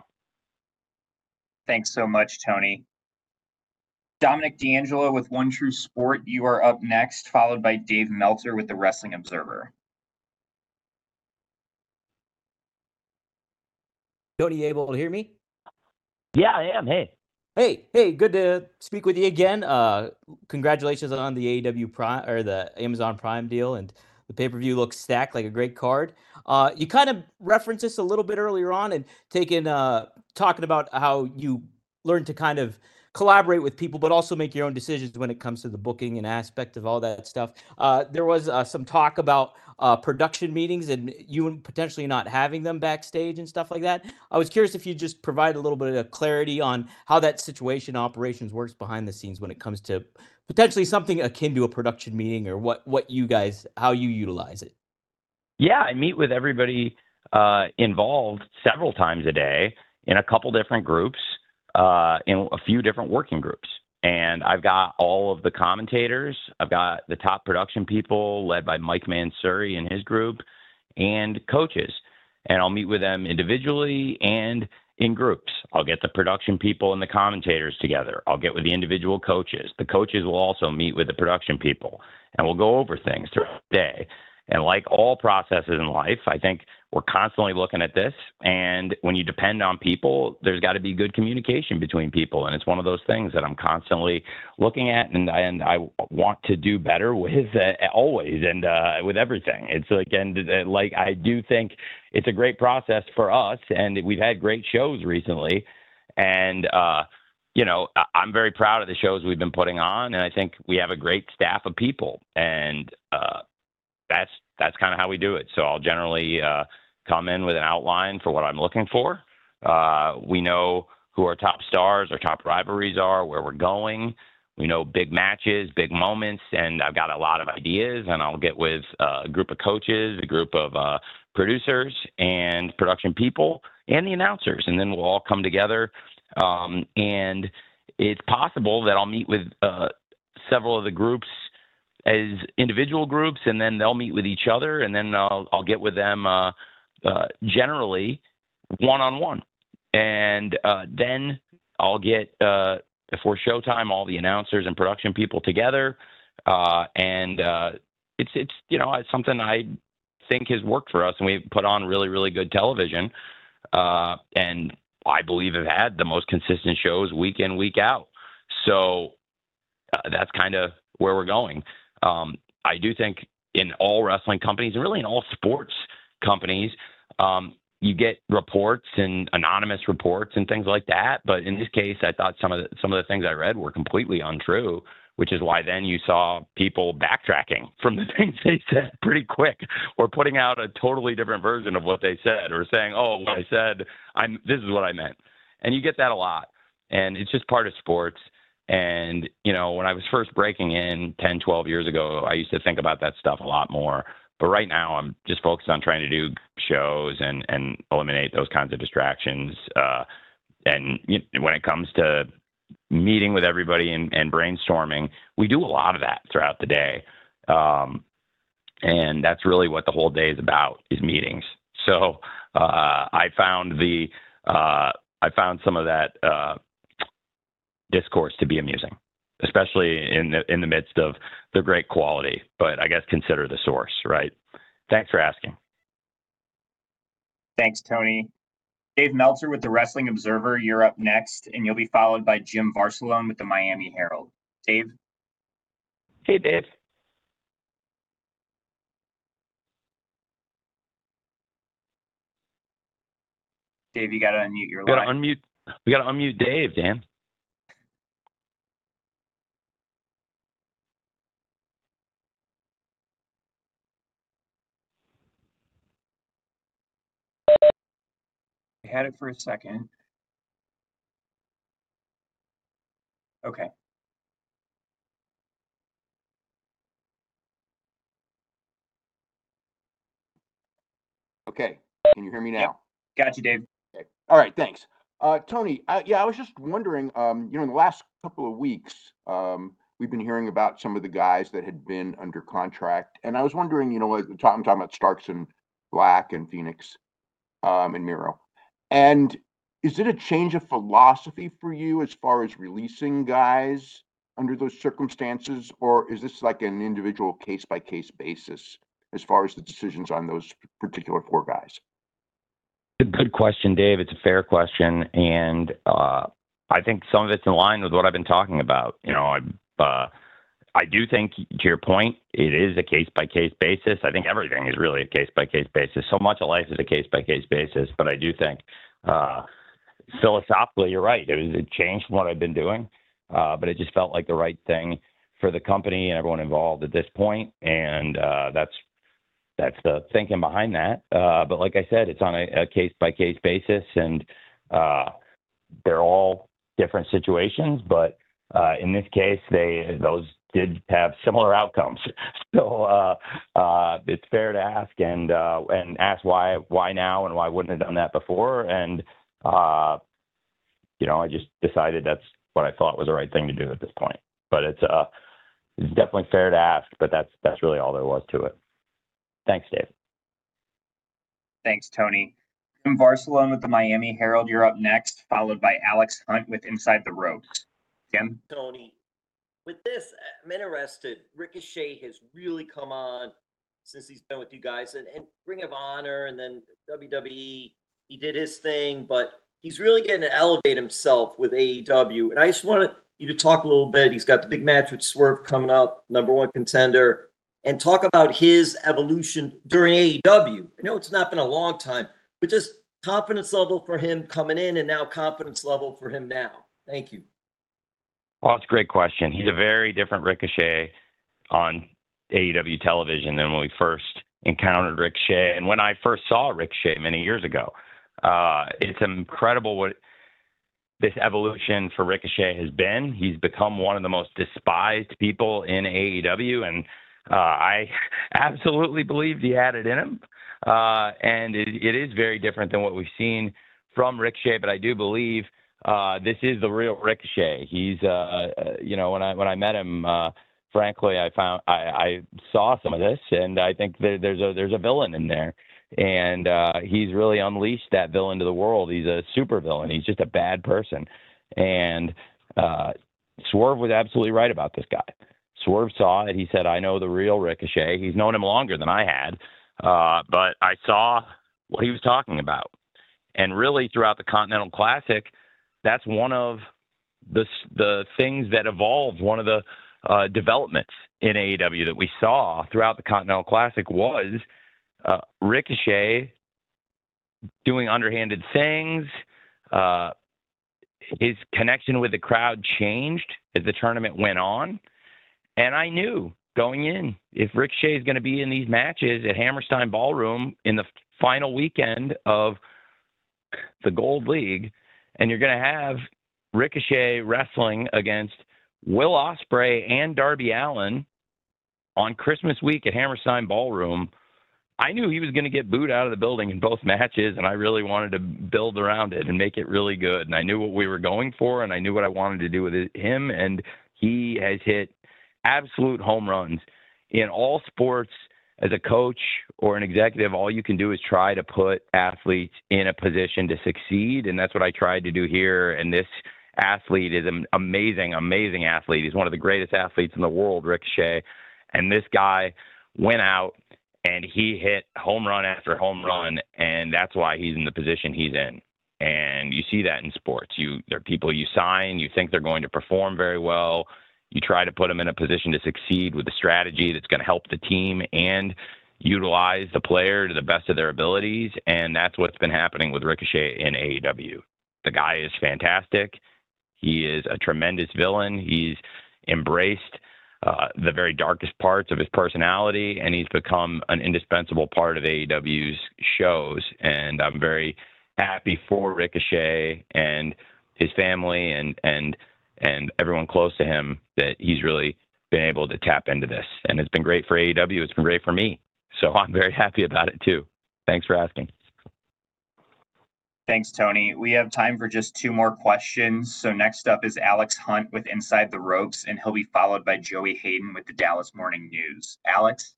Thanks so much, Tony. Dominic D'Angelo with One True Sport, you are up next, followed by Dave Meltzer with the Wrestling Observer. Tony, you able to hear me? Yeah, I am. Hey. Hey, good to speak with you again. Congratulations on the AEW Prime or the Amazon Prime deal, and the pay-per-view looks stacked like a great card. You kind of referenced this a little bit earlier on and talking about how you learned to kind of collaborate with people, but also make your own decisions when it comes to the booking and aspect of all that stuff. There was some talk about production meetings and you potentially not having them backstage and stuff like that. I was curious if you just provide a little bit of clarity on how that situation operations works behind the scenes when it comes to potentially something akin to a production meeting, or how you utilize it. Yeah, I meet with everybody involved several times a day in a couple different groups, in a few different working groups. And I've got all of the commentators. I've got the top production people led by Mike Mansuri and his group, and coaches. And I'll meet with them individually and in groups. I'll get the production people and the commentators together. I'll get with the individual coaches. The coaches will also meet with the production people, and we'll go over things throughout the day. And like all processes in life, I think we're constantly looking at this. And when you depend on people, there's got to be good communication between people. And it's one of those things that I'm constantly looking at, and I want to do better with always, and with everything. It's like I do think it's a great process for us, and we've had great shows recently. And I'm very proud of the shows we've been putting on, and I think we have a great staff of people. And that's kind of how we do it. So I'll generally come in with an outline for what I'm looking for. We know who our top stars, our top rivalries are, where we're going. We know big matches, big moments, and I've got a lot of ideas, and I'll get with a group of coaches, a group of producers and production people, and the announcers, and then we'll all come together. And it's possible that I'll meet with several of the groups as individual groups, and then they'll meet with each other, and then I'll get with them generally one-on-one. And then I'll get, before showtime, all the announcers and production people together. And it's something I think has worked for us, and we've put on really, really good television. And I believe have had the most consistent shows week in, week out. So that's kind of where we're going. I do think in all wrestling companies, and really in all sports companies, you get reports and anonymous reports and things like that. But in this case, I thought some of the things I read were completely untrue, which is why then you saw people backtracking from the things they said pretty quick, or putting out a totally different version of what they said, or saying, "Oh, what I said, this is what I meant." And you get that a lot, and it's just part of sports. And, you know, when I was first breaking in 10, 12 years ago, I used to think about that stuff a lot more. But right now, I'm just focused on trying to do shows and eliminate those kinds of distractions. And when it comes to meeting with everybody and brainstorming, we do a lot of that throughout the day. And that's really what the whole day is about, is meetings. So I found some of that discourse to be amusing, especially in the midst of the great quality. But I guess consider the source, right? Thanks for asking. Thanks, Tony. Dave Meltzer with the Wrestling Observer, you're up next, and you'll be followed by Jim Varsalone with the Miami Herald. Dave? Hey, Dave. Dave, you got to unmute your line. We got to unmute Dave, Dan. I had it for a second. Okay. Okay. Can you hear me now? Yep. Got you, Dave. Okay. All right. Thanks. Tony, I was just wondering, in the last couple of weeks, we've been hearing about some of the guys that had been under contract. And I was wondering, I'm talking about Starks and Black and Phoenix and Miro. And is it a change of philosophy for you as far as releasing guys under those circumstances? Or is this like an individual case-by-case basis as far as the decisions on those particular 4 guys? Good question, Dave. It's a fair question. And I think some of it's in line with what I've been talking about. I do think, to your point, it is a case-by-case basis. I think everything is really a case-by-case basis. So much of life is a case-by-case basis. But I do think philosophically, you're right. It was a change from what I've been doing. But it just felt like the right thing for the company and everyone involved at this point. And that's the thinking behind that. But like I said, it's on a case-by-case basis. And they're all different situations. But in this case, those did have similar outcomes. So it's fair to ask and ask why now and why wouldn't have done that before. And I just decided that's what I thought was the right thing to do at this point. But it's definitely fair to ask. But that's really all there was to it. Thanks, Dave. Thanks, Tony. Jim Varsalone with the Miami Herald, you're up next, followed by Alex Hunt with Inside the Ropes. Jim? Tony, with this, I'm interested. Ricochet has really come on since he's been with you guys, and Ring of Honor, and then WWE. He did his thing, but he's really getting to elevate himself with AEW. And I just wanted you to talk a little bit. He's got the big match with Swerve coming up, #1 contender, and talk about his evolution during AEW. I know it's not been a long time, but just confidence level for him coming in, and now confidence level for him now. Thank you. Well, it's a great question. He's a very different Ricochet on AEW television than when we first encountered Ricochet and when I first saw Ricochet many years ago. It's incredible what this evolution for Ricochet has been. He's become one of the most despised people in AEW, and I absolutely believed he had it in him. And it is very different than what we've seen from Ricochet, but I do believe this is the real Ricochet. He's, when I met him, frankly, I saw some of this, and I think there's a villain in there, and he's really unleashed that villain to the world. He's a super villain. He's just a bad person, and Swerve was absolutely right about this guy. Swerve saw it. He said, "I know the real Ricochet." He's known him longer than I had, but I saw what he was talking about. And really throughout the Continental Classic, that's one of the things that evolved, one of the developments in AEW that we saw throughout the Continental Classic was Ricochet doing underhanded things. His connection with the crowd changed as the tournament went on. And I knew going in, if Ricochet is going to be in these matches at Hammerstein Ballroom in the final weekend of the Gold League, and you're going to have Ricochet wrestling against Will Ospreay and Darby Allin on Christmas week at Hammerstein Ballroom, I knew he was going to get booed out of the building in both matches, and I really wanted to build around it and make it really good. And I knew what we were going for, and I knew what I wanted to do with him, and he has hit absolute home runs. In all sports, as a coach or an executive, all you can do is try to put athletes in a position to succeed, and that's what I tried to do here. And this athlete is an amazing, amazing athlete. He's one of the greatest athletes in the world, Ricochet. And this guy went out and he hit home run after home run, and that's why he's in the position he's in. And you see that in sports. There are people you sign, you think they're going to perform very well. You try to put them in a position to succeed with a strategy that's going to help the team and utilize the player to the best of their abilities. And that's what's been happening with Ricochet in AEW. The guy is fantastic. He is a tremendous villain. He's embraced the very darkest parts of his personality, and he's become an indispensable part of AEW's shows. And I'm very happy for Ricochet and his family and everyone close to him that he's really been able to tap into this. And it's been great for AEW. It's been great for me. So I'm very happy about it too. Thanks for asking. Thanks, Tony. We have time for just two more questions. So next up is Alex Hunt with Inside the Ropes, and he'll be followed by Joey Hayden with the Dallas Morning News. Alex?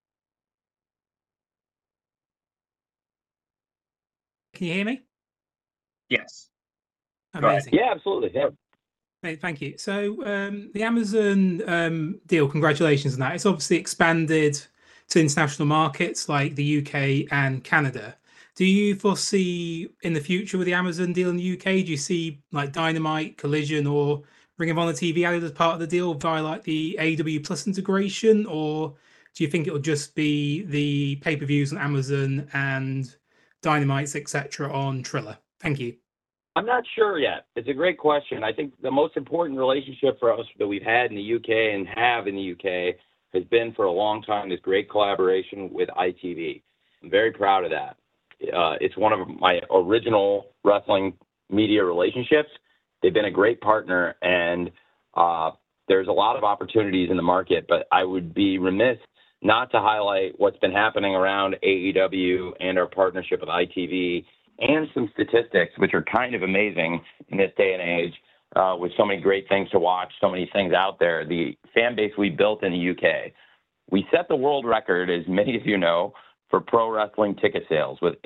Can you hear me? Yes. Amazing. Yeah, absolutely. Yeah. Thank you. So the Amazon deal, congratulations on that. It's obviously expanded to international markets like the UK and Canada. Do you foresee in the future with the Amazon deal in the UK, do you see like Dynamite, Collision, or Ring of Honor TV added as part of the deal via like the AEW Plus integration? Or do you think it will just be the pay-per-views on Amazon and Dynamites, etc. on Triller? Thank you. I'm not sure yet. It's a great question. I think the most important relationship for us that we've had in the UK and have in the UK has been for a long time this great collaboration with ITV. I'm very proud of that. It's one of my original wrestling media relationships. They've been a great partner, and there's a lot of opportunities in the market, but I would be remiss not to highlight what's been happening around AEW and our partnership with ITV and some statistics, which are kind of amazing in this day and age, with so many great things to watch, so many things out there. The fan base we built in the UK, we set the world record, as many of you know, for pro wrestling ticket sales with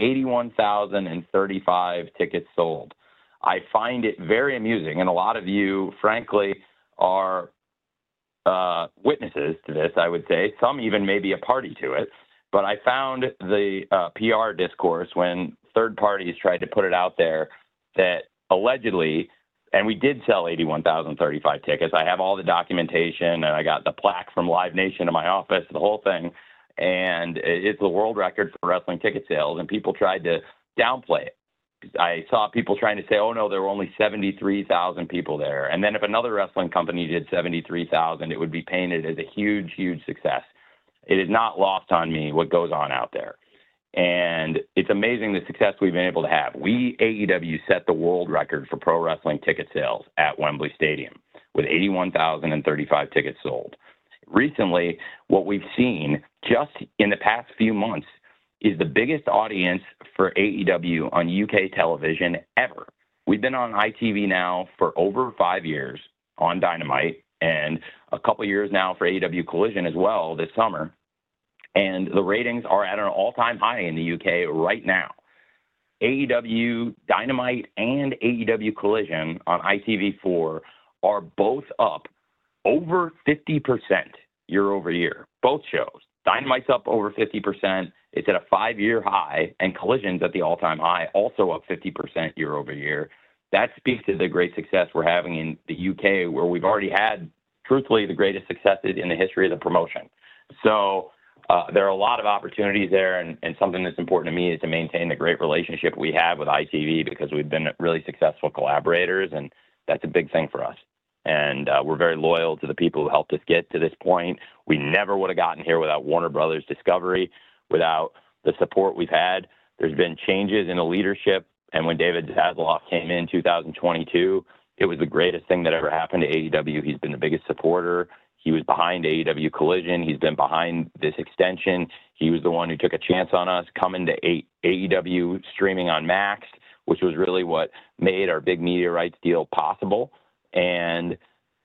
81,035 tickets sold. I find it very amusing, and a lot of you, frankly, are witnesses to this, I would say. Some even may be a party to it. But I found the PR discourse when third parties tried to put it out there that allegedly, and we did sell 81,035 tickets. I have all the documentation, and I got the plaque from Live Nation in my office, the whole thing. And it's the world record for wrestling ticket sales, and people tried to downplay it. I saw people trying to say, oh, no, there were only 73,000 people there. And then if another wrestling company did 73,000, it would be painted as a huge, huge success. It is not lost on me what goes on out there. And it's amazing the success we've been able to have. We, AEW, set the world record for pro wrestling ticket sales at Wembley Stadium with 81,035 tickets sold. Recently, what we've seen just in the past few months is the biggest audience for AEW on UK television ever. We've been on ITV now for over 5 years on Dynamite, and a couple years now for AEW Collision as well this summer. And the ratings are at an all-time high in the UK right now. AEW Dynamite and AEW Collision on ITV4 are both up over 50% year over year, both shows. Dynamite's up over 50%. It's at a 5-year high, and Collision's at the all-time high, also up 50% year over year. That speaks to the great success we're having in the UK, where we've already had, truthfully, the greatest successes in the history of the promotion. So there are a lot of opportunities there, and something that's important to me is to maintain the great relationship we have with ITV, because we've been really successful collaborators, and that's a big thing for us. And we're very loyal to the people who helped us get to this point. We never would have gotten here without Warner Brothers Discovery, without the support we've had. There's been changes in the leadership, and when David Zaslav came in 2022, it was the greatest thing that ever happened to AEW. He's been the biggest supporter. He was behind AEW Collision. He's been behind this extension. He was the one who took a chance on us coming to AEW streaming on Max, which was really what made our big media rights deal possible. And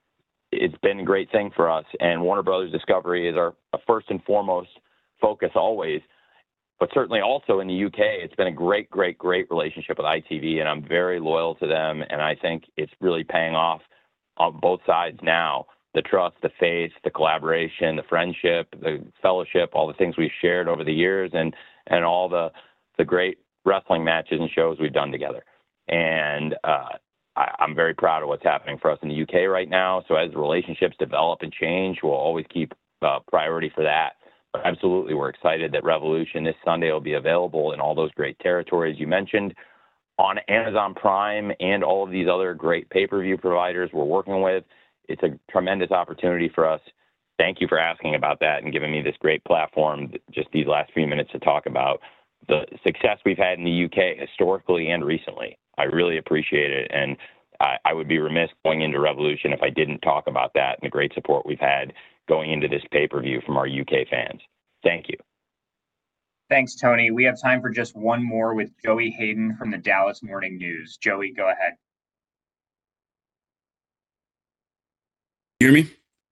it's been a great thing for us. And Warner Brothers Discovery is our first and foremost focus always. But certainly also in the UK, it's been a great, great, great relationship with ITV, and I'm very loyal to them. And I think it's really paying off on both sides now. The trust, the faith, the collaboration, the friendship, the fellowship, all the things we've shared over the years, and all the great wrestling matches and shows we've done together. And I'm very proud of what's happening for us in the UK right now. So as the relationships develop and change, we'll always keep priority for that. But absolutely, we're excited that Revolution this Sunday will be available in all those great territories you mentioned on Amazon Prime and all of these other great pay-per-view providers we're working with. It's a tremendous opportunity for us. Thank you for asking about that and giving me this great platform just these last few minutes to talk about the success we've had in the UK historically and recently. I really appreciate it. And I would be remiss going into Revolution if I didn't talk about that and the great support we've had going into this pay-per-view from our UK fans. Thank you. Thanks, Tony. We have time for just one more with Joey Hayden from the Dallas Morning News. Joey, go ahead. Hear me?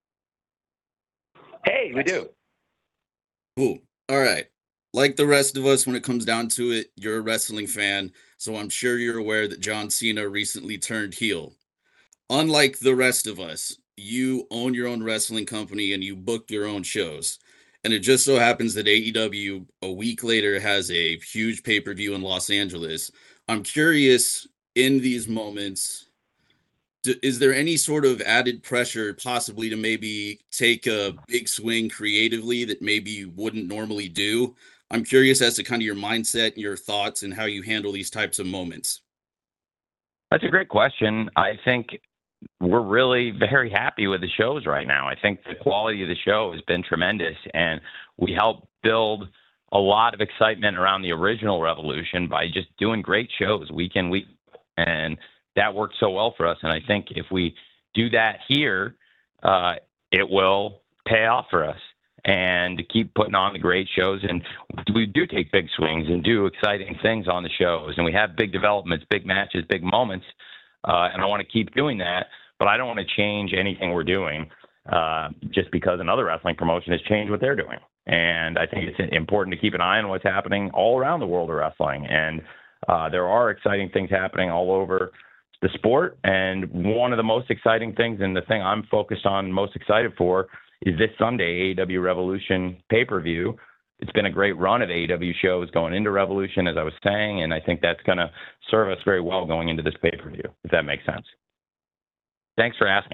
Hey, we do. Cool. All right. Like the rest of us, when it comes down to it, you're a wrestling fan, so I'm sure you're aware that John Cena recently turned heel. Unlike the rest of us, you own your own wrestling company and you book your own shows. And it just so happens that AEW a week later has a huge pay-per-view in Los Angeles. I'm curious, in these moments, is there any sort of added pressure possibly to maybe take a big swing creatively that maybe you wouldn't normally do? I'm curious as to kind of your mindset and your thoughts and how you handle these types of moments. That's a great question. I think we're really very happy with the shows right now. I think the quality of the show has been tremendous, and we helped build a lot of excitement around the original Revolution by just doing great shows week in, week. And that worked so well for us. And I think if we do that here, it will pay off for us and keep putting on the great shows. And we do take big swings and do exciting things on the shows. And we have big developments, big matches, big moments. And I want to keep doing that, but I don't want to change anything we're doing just because another wrestling promotion has changed what they're doing. And I think it's important to keep an eye on what's happening all around the world of wrestling. And there are exciting things happening all over the sport. And one of the most exciting things, and the thing I'm focused on, most excited for, is this Sunday AEW Revolution pay-per-view. It's been a great run of AEW shows going into Revolution, as I was saying, and I think that's going to serve us very well going into this pay-per-view, if that makes sense. Thanks for asking.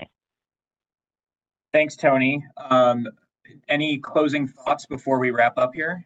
Thanks, Tony. Any closing thoughts before we wrap up here?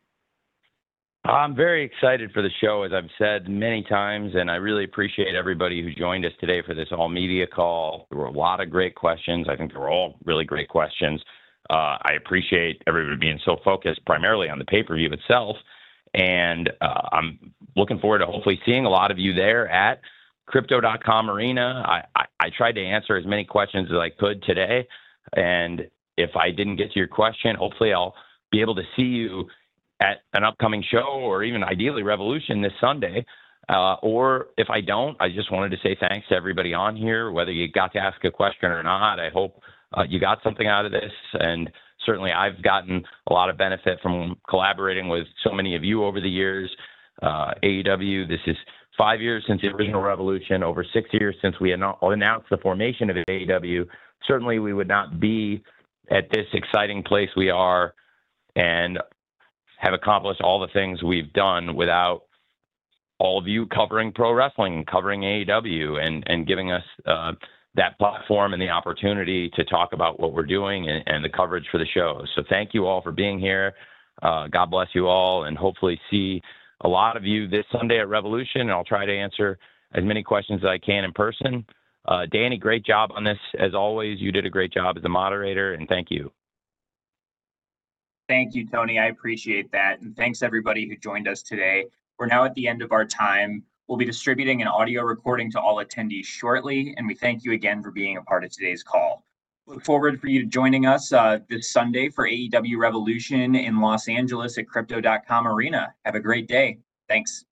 I'm very excited for the show, as I've said many times, and I really appreciate everybody who joined us today for this all-media call. There were a lot of great questions. I think they were all really great questions. I appreciate everybody being so focused primarily on the pay-per-view itself, and I'm looking forward to hopefully seeing a lot of you there at Crypto.com Arena. I tried to answer as many questions as I could today, and if I didn't get to your question, hopefully I'll be able to see you at an upcoming show, or even ideally Revolution this Sunday. Or if I don't, I just wanted to say thanks to everybody on here, whether you got to ask a question or not. I hope you got something out of this. And certainly I've gotten a lot of benefit from collaborating with so many of you over the years. AEW, this is 5 years since the original Revolution, over 6 years since we announced the formation of AEW. Certainly we would not be at this exciting place we are and have accomplished all the things we've done without all of you covering pro wrestling, covering AEW, and giving us that platform and the opportunity to talk about what we're doing and the coverage for the show. So thank you all for being here. God bless you all, and hopefully see a lot of you this Sunday at Revolution. And I'll try to answer as many questions as I can in person. Danny, great job on this. As always, you did a great job as the moderator, and thank you. Thank you, Tony. I appreciate that. And thanks everybody who joined us today. We're now at the end of our time. We'll be distributing an audio recording to all attendees shortly, and we thank you again for being a part of today's call. Look forward for you to joining us this Sunday for AEW Revolution in Los Angeles at Crypto.com Arena. Have a great day. Thanks.